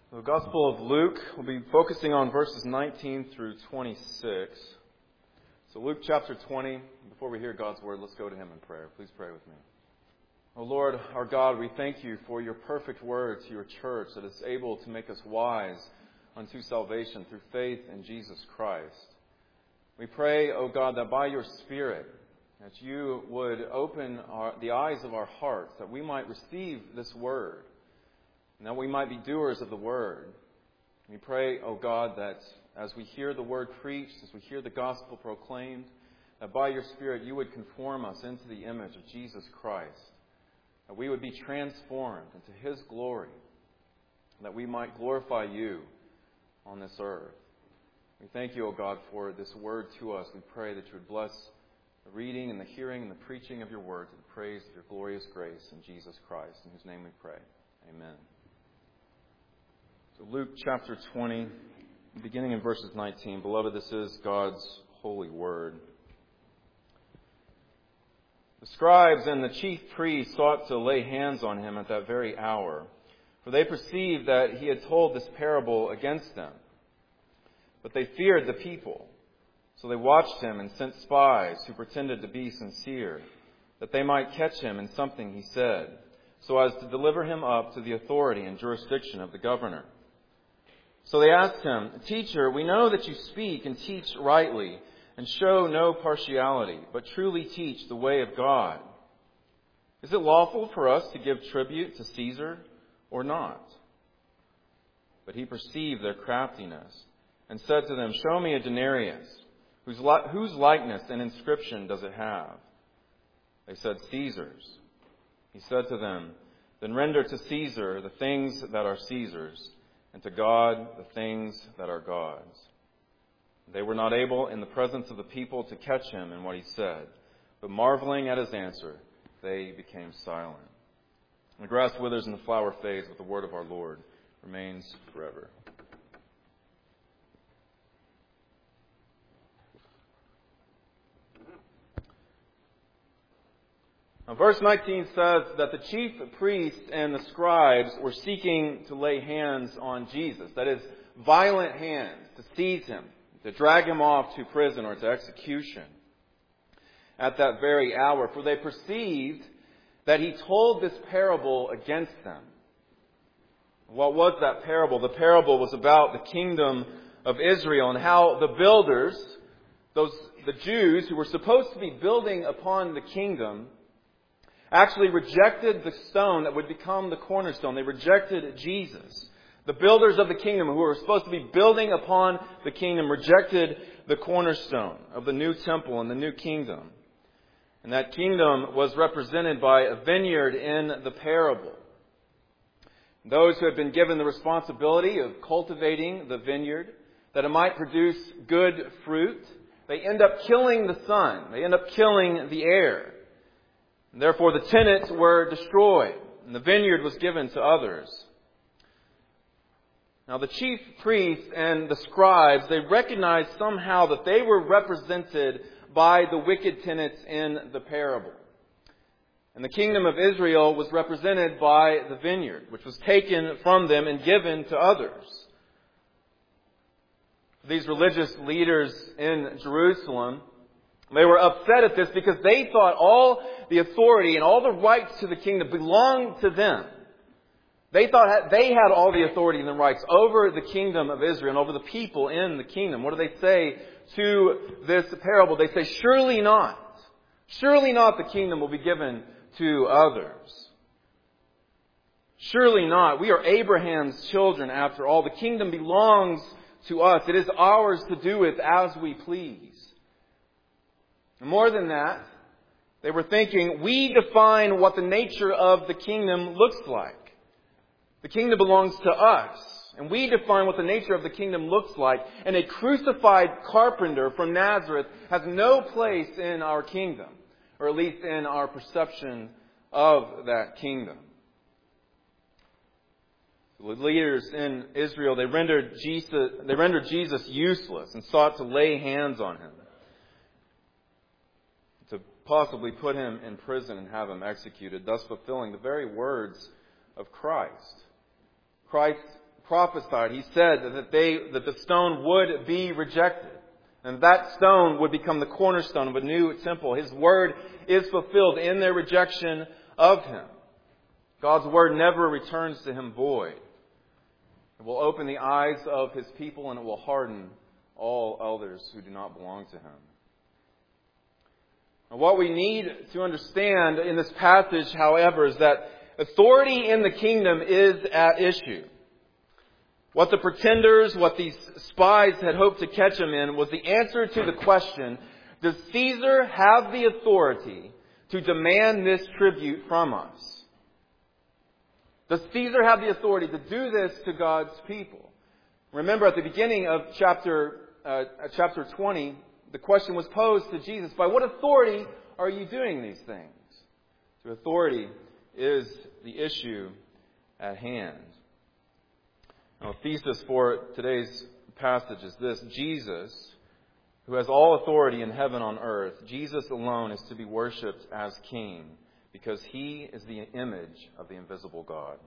The Gospel of Luke will be focusing on verses 19 through 26. So Luke chapter 20, before we hear God's word, let's go to Him in prayer. Please pray with me. O Lord, our God, we thank You for Your perfect word to Your church that is able to make us wise unto salvation through faith in Jesus Christ. We pray, O God, that by Your Spirit, that You would open the eyes of our hearts, that we might receive this word, and that we might be doers of the word. We pray, O God, that as we hear the word preached, as we hear the gospel proclaimed, that by Your Spirit You would conform us into the image of Jesus Christ, that we would be transformed into His glory, that we might glorify You on this earth. We thank You, O God, for this word to us. We pray that You would bless the reading and the hearing and the preaching of Your word to the praise of Your glorious grace in Jesus Christ, in whose name we pray. Amen. So Luke chapter 20, beginning in verses 19. Beloved, this is God's holy word. The scribes and the chief priests sought to lay hands on Him at that very hour, for they perceived that He had told this parable against them. But they feared the people, so they watched Him and sent spies who pretended to be sincere, that they might catch Him in something He said, so as to deliver Him up to the authority and jurisdiction of the governor. So they asked Him, "Teacher, we know that You speak and teach rightly, and show no partiality, but truly teach the way of God. Is it lawful for us to give tribute to Caesar or not?" But He perceived their craftiness, and said to them, "Show me a denarius. Whose likeness and inscription does it have?" They said, "Caesar's." He said to them, "Then render to Caesar the things that are Caesar's, and to God the things that are God's." They were not able in the presence of the people to catch Him in what He said, but marveling at His answer, they became silent. The grass withers and the flower fades, but the word of our Lord remains forever. Now, verse 19 says that the chief priests and the scribes were seeking to lay hands on Jesus. That is, violent hands, to seize Him, to drag Him off to prison or to execution at that very hour. For they perceived that He told this parable against them. What was that parable? The parable was about the kingdom of Israel and how the builders, the Jews who were supposed to be building upon the kingdom, actually rejected the stone that would become the cornerstone. They rejected Jesus. The builders of the kingdom who were supposed to be building upon the kingdom rejected the cornerstone of the new temple and the new kingdom. And that kingdom was represented by a vineyard in the parable. Those who had been given the responsibility of cultivating the vineyard, that it might produce good fruit, they end up killing the sun. They end up killing the air. And therefore, the tenants were destroyed, and the vineyard was given to others. Now, the chief priests and the scribes, they recognized somehow that they were represented by the wicked tenants in the parable. And the kingdom of Israel was represented by the vineyard, which was taken from them and given to others. These religious leaders in Jerusalem, they were upset at this because they thought all the authority and all the rights to the kingdom belonged to them. They thought they had all the authority and the rights over the kingdom of Israel and over the people in the kingdom. What do they say to this parable? They say, "Surely not. Surely not the kingdom will be given to others. Surely not. We are Abraham's children after all. The kingdom belongs to us. It is ours to do with as we please." And more than that, they were thinking, we define what the nature of the kingdom looks like. The kingdom belongs to us, and we define what the nature of the kingdom looks like. And a crucified carpenter from Nazareth has no place in our kingdom, or at least in our perception of that kingdom. The leaders in Israel, they rendered Jesus useless and sought to lay hands on Him, to possibly put Him in prison and have Him executed, thus fulfilling the very words of Christ. Christ prophesied. He said that the stone would be rejected. And that stone would become the cornerstone of a new temple. His word is fulfilled in their rejection of Him. God's word never returns to Him void. It will open the eyes of His people, and it will harden all others who do not belong to Him. Now, what we need to understand in this passage, however, is that authority in the kingdom is at issue. What the pretenders, what these spies had hoped to catch Him in, was the answer to the question, does Caesar have the authority to demand this tribute from us? Does Caesar have the authority to do this to God's people? Remember, at the beginning of chapter 20, the question was posed to Jesus, by what authority are you doing these things? So authority is the issue at hand. Now, the thesis for today's passage is this: Jesus, who has all authority in heaven and on earth, Jesus alone is to be worshipped as King, because He is the image of the invisible God.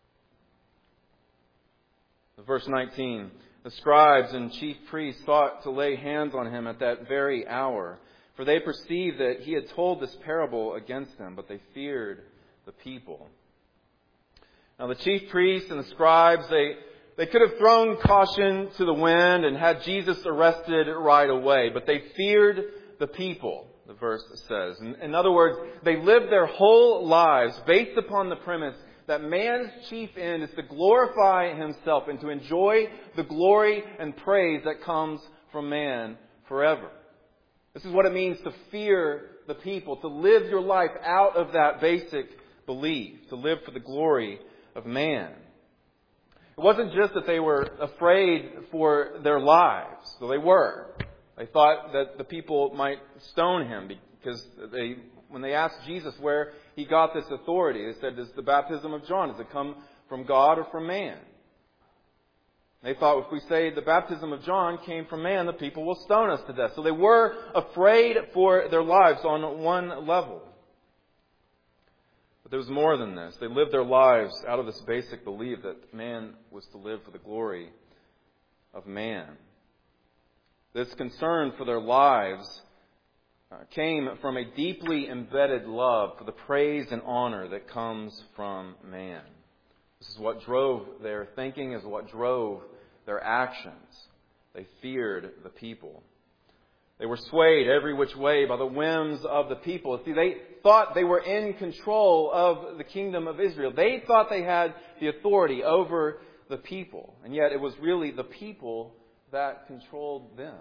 Verse 19, the scribes and chief priests sought to lay hands on Him at that very hour, for they perceived that He had told this parable against them, but they feared the people. Now the chief priests and the scribes, they could have thrown caution to the wind and had Jesus arrested right away, but they feared the people, the verse says. In other words, they lived their whole lives based upon the premise that man's chief end is to glorify himself and to enjoy the glory and praise that comes from man forever. This is what it means to fear the people, to live your life out of that basic belief, to live for the glory of man. It wasn't just that they were afraid for their lives, though they were. They thought that the people might stone Him because when they asked Jesus where He got this authority, they said, "Does the baptism of John, does it come from God or from man?" They thought, if we say the baptism of John came from man, the people will stone us to death. So they were afraid for their lives on one level. But there was more than this. They lived their lives out of this basic belief that man was to live for the glory of man. This concern for their lives came from a deeply embedded love for the praise and honor that comes from man. This is what drove their thinking, is what drove their actions. They feared the people. They were swayed every which way by the whims of the people. See, they thought they were in control of the kingdom of Israel. They thought they had the authority over the people. And yet it was really the people that controlled them.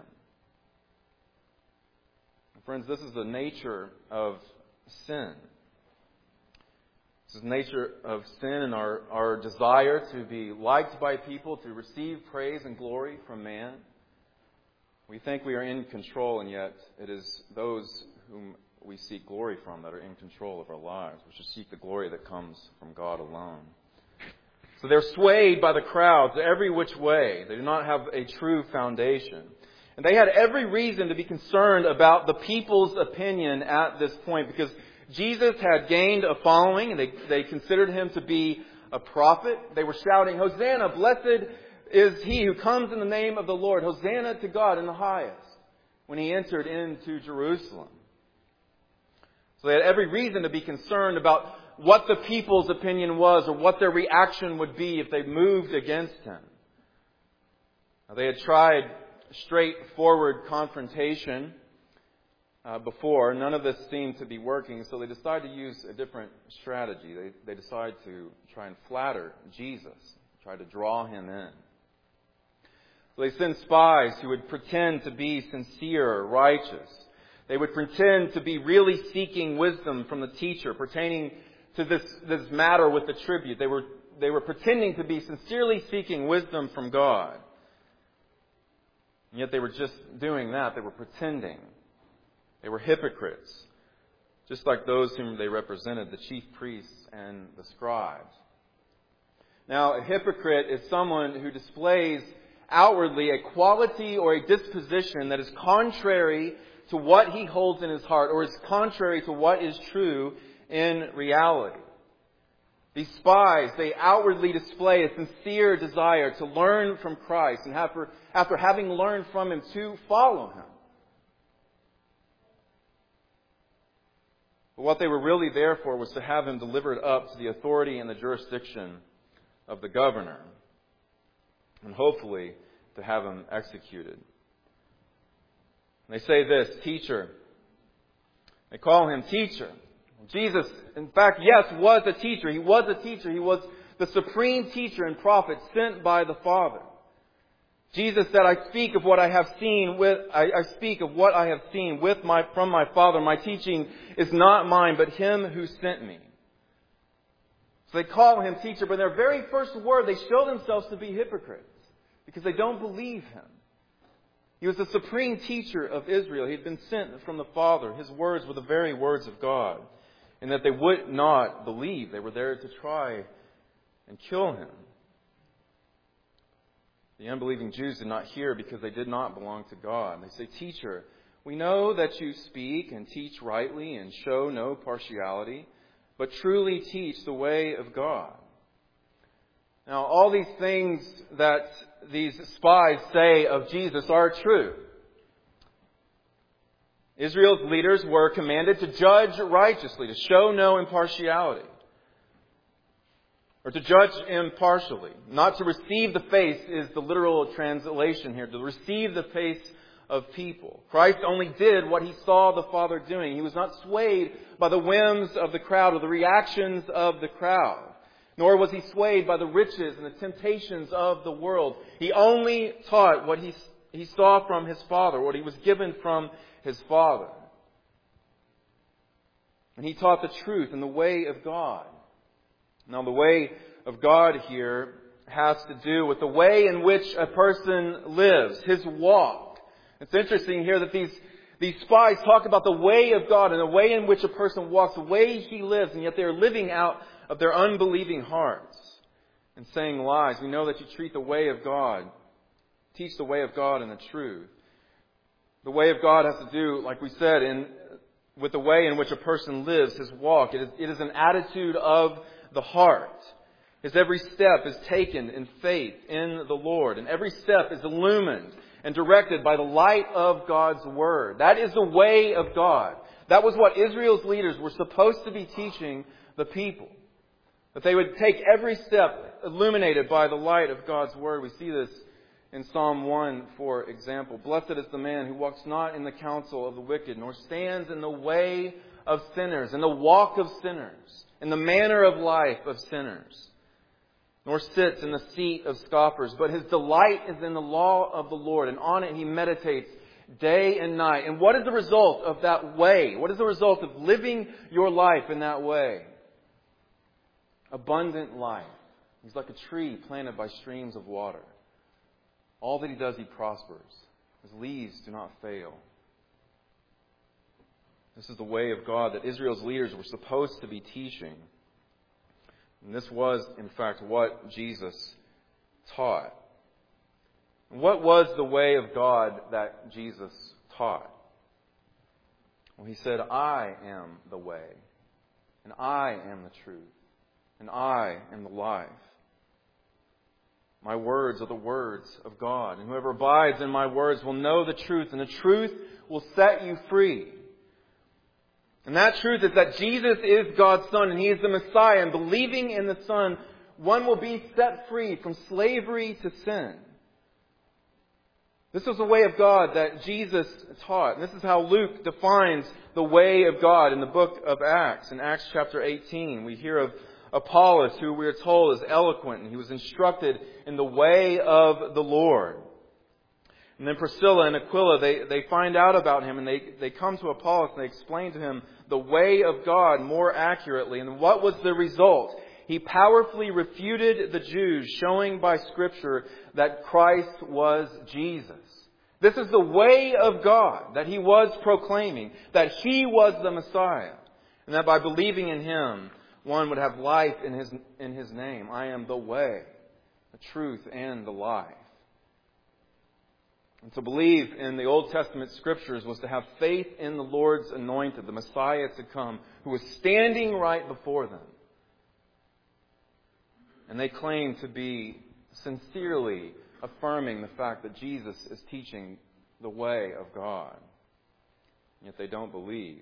Friends, this is the nature of sin. This is the nature of sin and our desire to be liked by people, to receive praise and glory from man. We think we are in control, and yet it is those whom we seek glory from that are in control of our lives. We should seek the glory that comes from God alone. So they're swayed by the crowds every which way. They do not have a true foundation. And they had every reason to be concerned about the people's opinion at this point, because Jesus had gained a following, and they considered Him to be a prophet. They were shouting, "Hosanna, blessed is He who comes in the name of the Lord. Hosanna to God in the highest," when He entered into Jerusalem. So they had every reason to be concerned about what the people's opinion was or what their reaction would be if they moved against Him. Now, they had tried straightforward confrontation before. None of this seemed to be working, so they decided to use a different strategy. They decided to try and flatter Jesus, try to draw Him in. So they sent spies who would pretend to be sincere or righteous. They would pretend to be really seeking wisdom from the teacher pertaining to this matter with the tribute. They were pretending to be sincerely seeking wisdom from God. And yet they were just doing that. They were pretending. They were hypocrites, just like those whom they represented, the chief priests and the scribes. Now, a hypocrite is someone who displays outwardly a quality or a disposition that is contrary to what he holds in his heart, or is contrary to what is true in reality. These spies, they outwardly display a sincere desire to learn from Christ and after having learned from Him to follow Him. But what they were really there for was to have Him delivered up to the authority and the jurisdiction of the governor. And hopefully to have Him executed. And they say this, teacher. They call Him teacher. Jesus, in fact, yes, was a teacher. He was a teacher. He was the supreme teacher and prophet sent by the Father. Jesus said, I speak of what I have seen from my Father. My teaching is not mine, but Him who sent me. So they call Him teacher, but in their very first word, they show themselves to be hypocrites because they don't believe Him. He was the supreme teacher of Israel. He had been sent from the Father. His words were the very words of God. And that they would not believe. They were there to try and kill Him. The unbelieving Jews did not hear because they did not belong to God. They say, Teacher, we know that you speak and teach rightly and show no partiality, but truly teach the way of God. Now, all these things that these spies say of Jesus are true. Israel's leaders were commanded to judge righteously, to show no impartiality, or to judge impartially. Not to receive the face is the literal translation here, to receive the face of people. Christ only did what He saw the Father doing. He was not swayed by the whims of the crowd or the reactions of the crowd, nor was He swayed by the riches and the temptations of the world. He only taught what He saw from His Father, what He was given from His Father. And He taught the truth and the way of God. Now, the way of God here has to do with the way in which a person lives, his walk. It's interesting here that these spies talk about the way of God and the way in which a person walks, the way he lives, and yet they are living out of their unbelieving hearts and saying lies. We know that you treat the way of God, teach the way of God and the truth. The way of God has to do, like we said, with the way in which a person lives, his walk. It is an attitude of the heart. His every step is taken in faith in the Lord. And every step is illumined and directed by the light of God's Word. That is the way of God. That was what Israel's leaders were supposed to be teaching the people. That they would take every step illuminated by the light of God's Word. We see this in Psalm 1, for example. Blessed is the man who walks not in the counsel of the wicked, nor stands in the way of sinners, in the walk of sinners, in the manner of life of sinners, nor sits in the seat of scoffers. But his delight is in the law of the Lord, and on it he meditates day and night. And what is the result of that way? What is the result of living your life in that way? Abundant life. He's like a tree planted by streams of water. All that he does, he prospers. His leaves do not fail. This is the way of God that Israel's leaders were supposed to be teaching. And this was, in fact, what Jesus taught. And what was the way of God that Jesus taught? Well, He said, I am the way, and I am the truth, and I am the life. My words are the words of God. And whoever abides in my words will know the truth, and the truth will set you free. And that truth is that Jesus is God's Son, and He is the Messiah. And believing in the Son, one will be set free from slavery to sin. This was the way of God that Jesus taught. And this is how Luke defines the way of God in the book of Acts. In Acts chapter 18, we hear of Apollos, who we are told is eloquent, and he was instructed in the way of the Lord. And then Priscilla and Aquila, they find out about him, and they come to Apollos and they explain to him the way of God more accurately. And what was the result? He powerfully refuted the Jews, showing by Scripture that Christ was Jesus. This is the way of God that He was proclaiming, that He was the Messiah, and that by believing in Him, one would have life in His name. I am the way, the truth, and the life. And to believe in the Old Testament Scriptures was to have faith in the Lord's anointed, the Messiah to come, who was standing right before them. And they claim to be sincerely affirming the fact that Jesus is teaching the way of God. Yet they don't believe.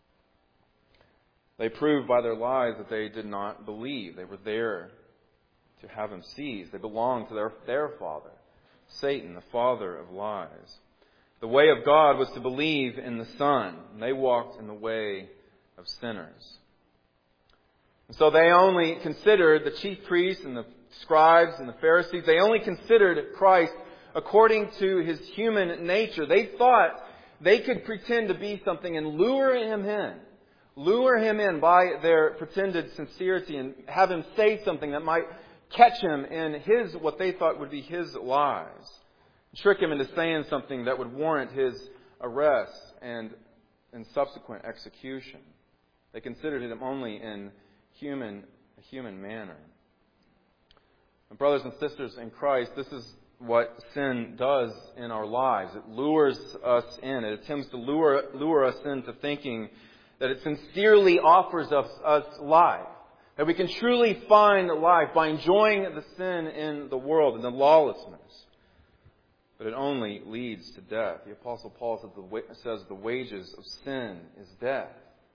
They prove by their lives that they did not believe. They were there to have him seized. They belonged to their father, Satan, the father of lies. The way of God was to believe in the Son, and they walked in the way of sinners. And so they only considered the chief priests and the scribes and the Pharisees, they only considered Christ according to his human nature. They thought they could pretend to be something and lure him in by their pretended sincerity and have him say something that might catch him in what they thought would be his lies. Trick him into saying something that would warrant his arrest and subsequent execution. They considered him only in a human manner. And brothers and sisters in Christ, this is what sin does in our lives. It lures us in. It attempts to lure us into thinking that it sincerely offers us life. That we can truly find life by enjoying the sin in the world and the lawlessness. But it only leads to death. The Apostle Paul says the wages of sin is death.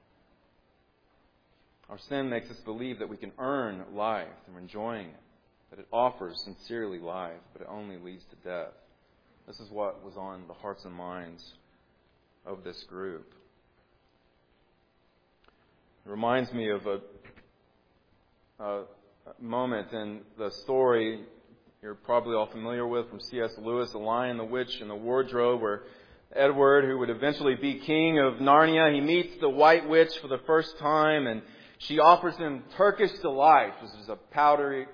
Our sin makes us believe that we can earn life through enjoying it. That it offers sincerely life, but it only leads to death. This is what was on the hearts and minds of this group. It reminds me of a moment in the story you're probably all familiar with from C.S. Lewis, The Lion, the Witch, and the Wardrobe, where Edward, who would eventually be king of Narnia, he meets the White Witch for the first time, and she offers him Turkish delight, which is a powdery,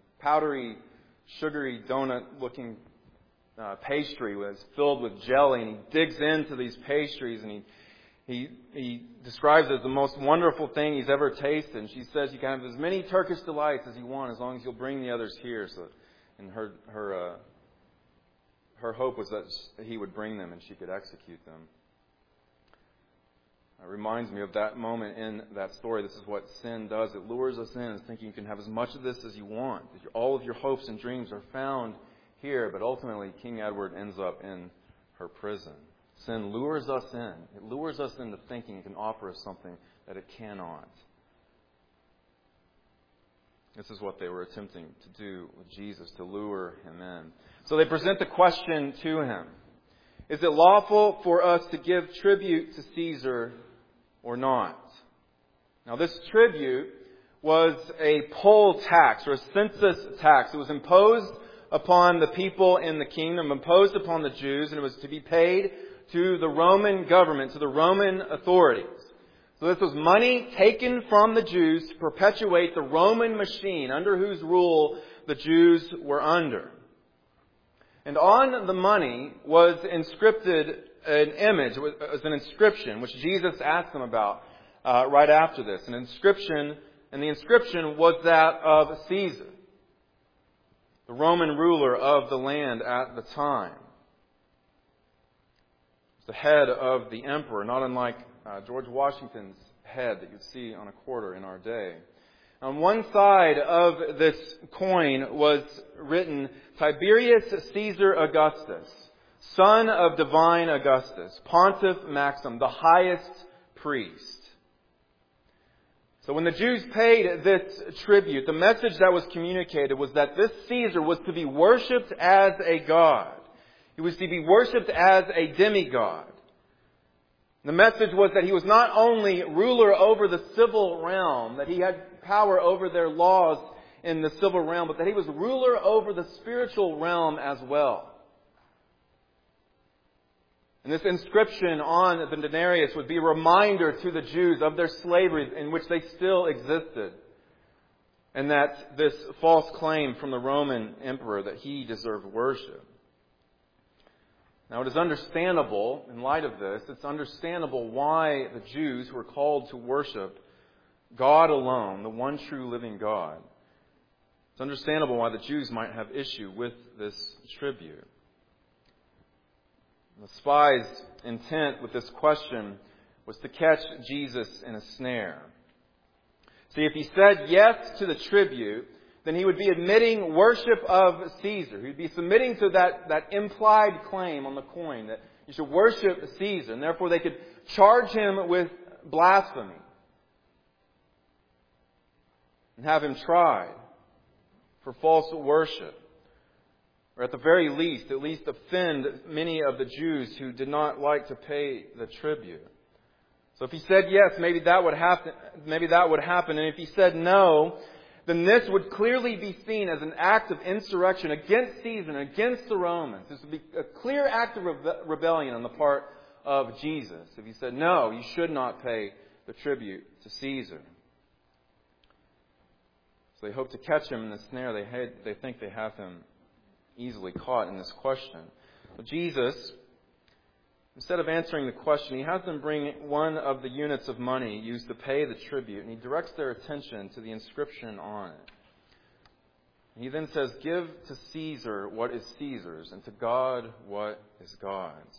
sugary donut-looking pastry that's filled with jelly, and he digs into these pastries, and he describes it as the most wonderful thing he's ever tasted. And she says you can have as many Turkish delights as you want, as long as you'll bring the others here. And her hope was that he would bring them and she could execute them. It reminds me of that moment in that story. This is what sin does. It lures us in, thinking you can have as much of this as you want. All of your hopes and dreams are found here, but ultimately King Edward ends up in her prison. Sin lures us in. It lures us into thinking it can offer us something that it cannot. This is what they were attempting to do with Jesus, to lure him in. So they present the question to him. Is it lawful for us to give tribute to Caesar or not? Now this tribute was a poll tax or a census tax. It was imposed upon the people in the kingdom, imposed upon the Jews, and it was to be paid to the Roman government, to the Roman authorities. So this was money taken from the Jews to perpetuate the Roman machine under whose rule the Jews were under. And on the money was inscripted an image, it was an inscription, which Jesus asked them about right after this. An inscription, and the inscription was that of Caesar, the Roman ruler of the land at the time. The head of the emperor, not unlike George Washington's head that you'd see on a quarter in our day. On one side of this coin was written, Tiberius Caesar Augustus, son of divine Augustus, Pontiff Maxim, the highest priest. So when the Jews paid this tribute, the message that was communicated was that this Caesar was to be worshipped as a god. He was to be worshipped as a demigod. The message was that he was not only ruler over the civil realm, that he had power over their laws in the civil realm, but that he was ruler over the spiritual realm as well. And this inscription on the denarius would be a reminder to the Jews of their slavery in which they still existed. And that this false claim from the Roman emperor that he deserved worship. Now, it is understandable, in light of this, it's understandable why the Jews were called to worship God alone, the one true living God. It's understandable why the Jews might have issue with this tribute. The spies' intent with this question was to catch Jesus in a snare. See, if he said yes to the tribute, then he would be admitting worship of Caesar. He would be submitting to that implied claim on the coin that you should worship Caesar. And therefore they could charge him with blasphemy and have him tried for false worship. Or at the very least, at least offend many of the Jews who did not like to pay the tribute. So if he said yes, maybe that would happen. And if he said no, then this would clearly be seen as an act of insurrection against Caesar and against the Romans. This would be a clear act of rebellion on the part of Jesus. If he said no, you should not pay the tribute to Caesar. So they hope to catch him in the snare. They think they have him easily caught in this question. But Jesus, instead of answering the question, he has them bring one of the units of money used to pay the tribute, and he directs their attention to the inscription on it. And he then says, "Give to Caesar what is Caesar's, and to God what is God's."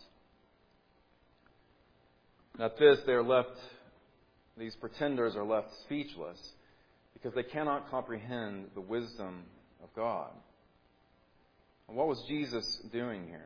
And at this, these pretenders are left speechless, because they cannot comprehend the wisdom of God. And what was Jesus doing here?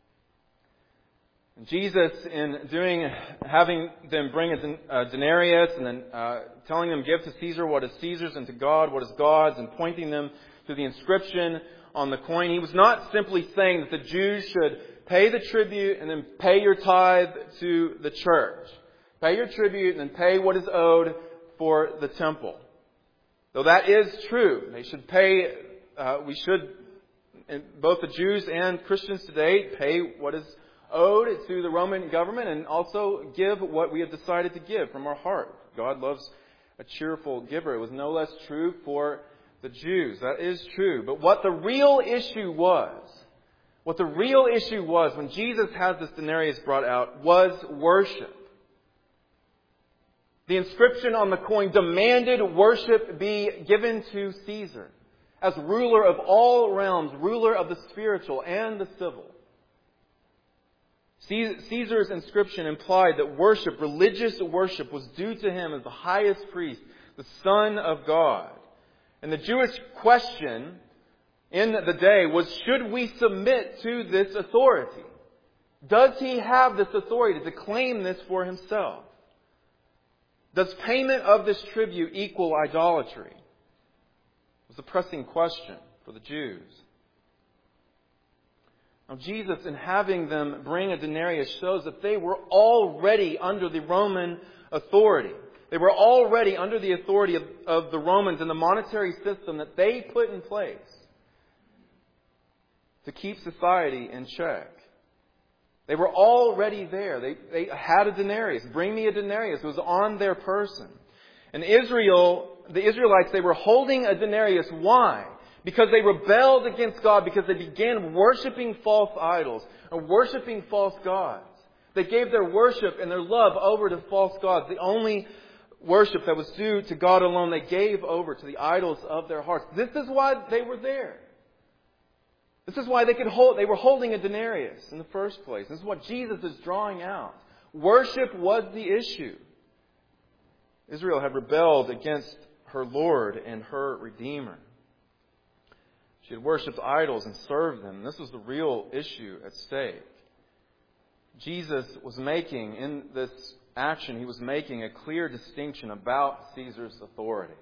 And Jesus, in having them bring a denarius and then telling them, "Give to Caesar what is Caesar's and to God what is God's," and pointing them to the inscription on the coin, he was not simply saying that the Jews should pay the tribute and then pay your tithe to the church. Pay your tribute and then pay what is owed for the temple. Though that is true. They should pay, we should, both the Jews and Christians today, pay what is owed to the Roman government and also give what we have decided to give from our heart. God loves a cheerful giver. It was no less true for the Jews. That is true. But what the real issue was when Jesus had this denarius brought out, was worship. The inscription on the coin demanded worship be given to Caesar as ruler of all realms, ruler of the spiritual and the civil. Caesar's inscription implied that worship, religious worship, was due to him as the highest priest, the Son of God. And the Jewish question in the day was, should we submit to this authority? Does he have this authority to claim this for himself? Does payment of this tribute equal idolatry? It was a pressing question for the Jews. Now, Jesus, in having them bring a denarius, shows that they were already under the Roman authority. They were already under the authority of the Romans and the monetary system that they put in place to keep society in check. They were already there. They had a denarius. Bring me a denarius. It was on their person. And the Israelites, they were holding a denarius. Why? Because they rebelled against God, because they began worshiping false idols or worshiping false gods. They gave their worship and their love over to false gods. The only worship that was due to God alone, they gave over to the idols of their hearts. This is why they were there. This is why they were holding a denarius in the first place. This is what Jesus is drawing out. Worship was the issue. Israel had rebelled against her Lord and her Redeemer. She had worshipped idols and served them. This was the real issue at stake. Jesus was making, in this action, he was making a clear distinction about Caesar's authority.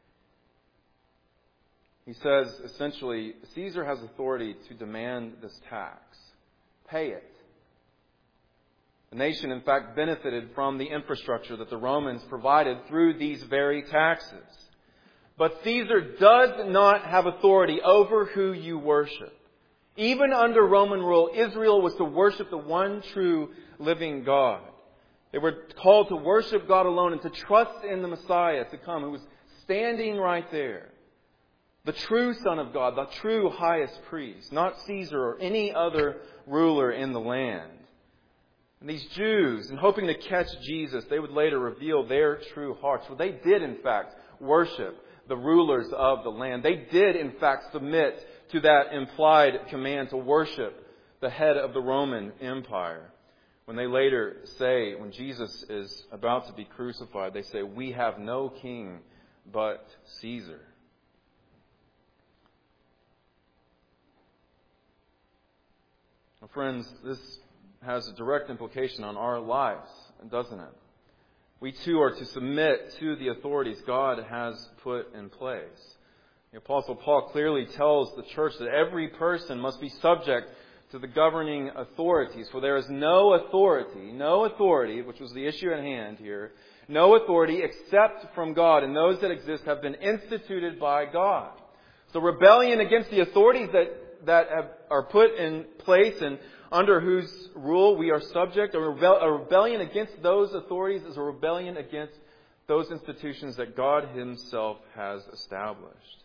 He says, essentially, Caesar has authority to demand this tax. Pay it. The nation, in fact, benefited from the infrastructure that the Romans provided through these very taxes. But Caesar does not have authority over who you worship. Even under Roman rule, Israel was to worship the one true living God. They were called to worship God alone and to trust in the Messiah to come, who was standing right there. The true Son of God, the true highest priest, not Caesar or any other ruler in the land. And these Jews, in hoping to catch Jesus, they would later reveal their true hearts. For they did, in fact, worship the rulers of the land. They did, in fact, submit to that implied command to worship the head of the Roman Empire. When they later say, when Jesus is about to be crucified, they say, "We have no king but Caesar." Well, friends, this has a direct implication on our lives, doesn't it? We too are to submit to the authorities God has put in place. The Apostle Paul clearly tells the church that every person must be subject to the governing authorities. For there is no authority, which was the issue at hand here, no authority except from God, and those that exist have been instituted by God. So rebellion against the authorities that are put in place and under whose rule we are subject, a rebellion against those authorities is a rebellion against those institutions that God Himself has established.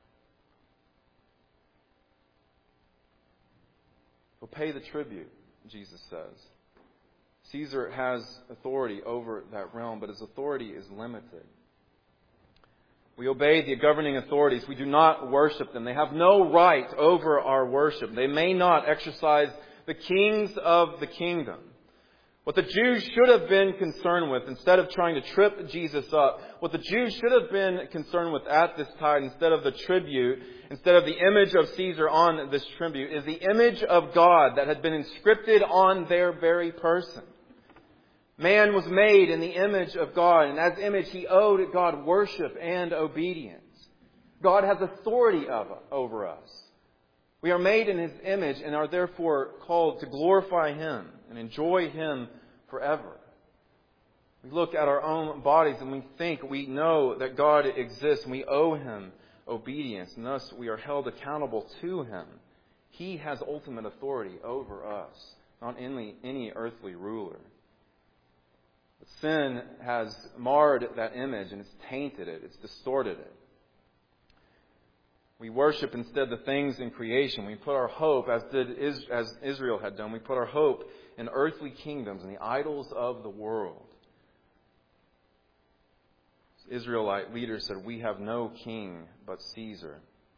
So pay the tribute, Jesus says. Caesar has authority over that realm, but his authority is limited. We obey the governing authorities. We do not worship them. They have no right over our worship. They may not exercise the kings of the kingdom. What the Jews should have been concerned with, instead of trying to trip Jesus up, what the Jews should have been concerned with at this time, instead of the tribute, instead of the image of Caesar on this tribute, is the image of God that had been inscripted on their very person. Man was made in the image of God, and as image He owed God worship and obedience. God has authority over us. We are made in His image and are therefore called to glorify Him and enjoy Him forever. We look at our own bodies and we know that God exists and we owe Him obedience, and thus we are held accountable to Him. He has ultimate authority over us, not any earthly ruler. But sin has marred that image and it's tainted it, it's distorted it. We worship instead the things in creation. We put our hope, as Israel had done, we put our hope in earthly kingdoms and the idols of the world. Israelite leaders said, "We have no king but Caesar."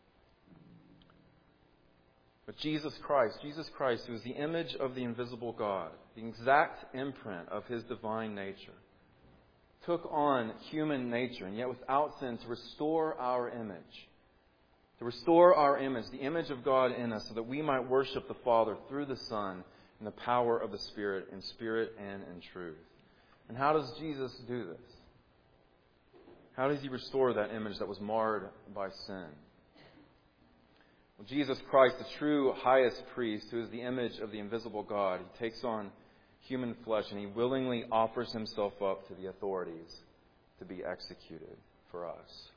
But Jesus Christ, who is the image of the invisible God, the exact imprint of His divine nature, took on human nature, and yet without sin, to restore our image. To restore our image, the image of God in us, so that we might worship the Father through the Son in the power of the Spirit, in spirit and in truth. And how does Jesus do this? How does He restore that image that was marred by sin? Well, Jesus Christ, the true highest priest, who is the image of the invisible God, He takes on human flesh and He willingly offers Himself up to the authorities to be executed for us.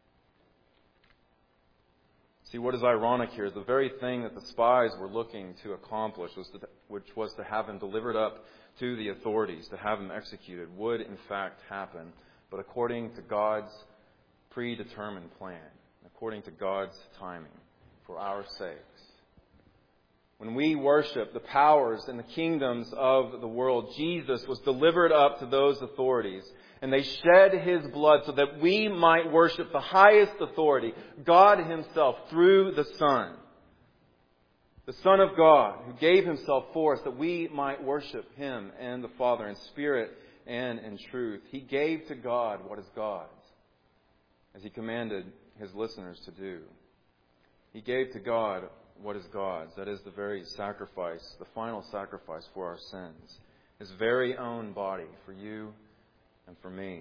See, what is ironic here is the very thing that the spies were looking to accomplish, which was to have Him delivered up to the authorities, to have Him executed, would in fact happen, but according to God's predetermined plan, according to God's timing, for our sakes. When we worship the powers and the kingdoms of the world, Jesus was delivered up to those authorities, and they shed His blood so that we might worship the highest authority, God Himself, through the Son. The Son of God, who gave Himself for us that we might worship Him and the Father in spirit and in truth. He gave to God what is God's, as He commanded His listeners to do. He gave to God what is God's, that is the very sacrifice, the final sacrifice for our sins. His very own body for you and for me.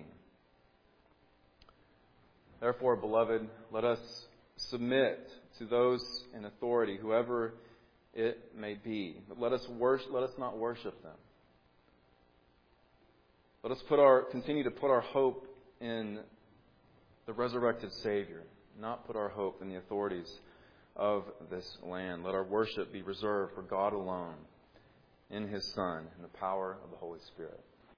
Therefore, beloved, let us submit to those in authority, whoever it may be. But let us not worship them. Let us continue to put our hope in the resurrected Savior, not put our hope in the authorities of this land. Let our worship be reserved for God alone, in His Son, in the power of the Holy Spirit.